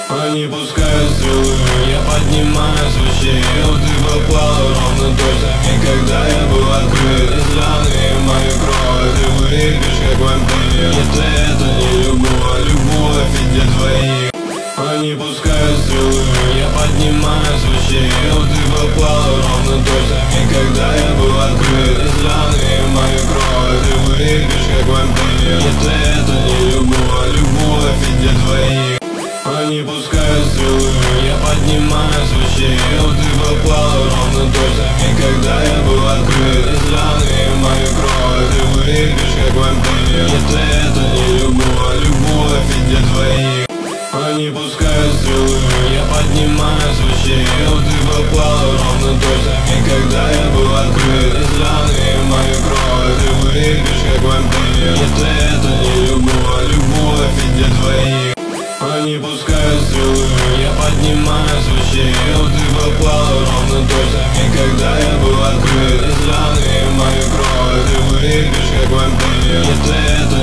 Они пускают стрелы, я поднимаю свечи. Ты попала ровно точно, когда я был открыт. Из раны мою кровь ты выпьешь, как вампир. Если это не любовь, любовь и где твои. Они пускают стрелы, я поднимаю свечи. Ты попала ровно точно, когда я был открыт. Из раны мою кровь ты выпьешь, как вампир. Если это не любовь, любовь и где твои. Они пускают стрелы, я поднимаю свечи. Ты попала ровно точно, когда я был открыт. Из раны мою кровь ты выпьешь, как вампир. Если это не любовь, любовь и где твои. Они пускают стрелы, я поднимаю свечи. Ты попала ровно точно, когда я был открыт. Из раны мою кровь ты выпьешь, как вампир. Если это не любовь, любовь и где твои. Они пускают стрелы, я поднимаю свечи. Ты попала ровно точно, когда я был открыт. Из раны мою кровь ты выпьешь, как вампир. Если это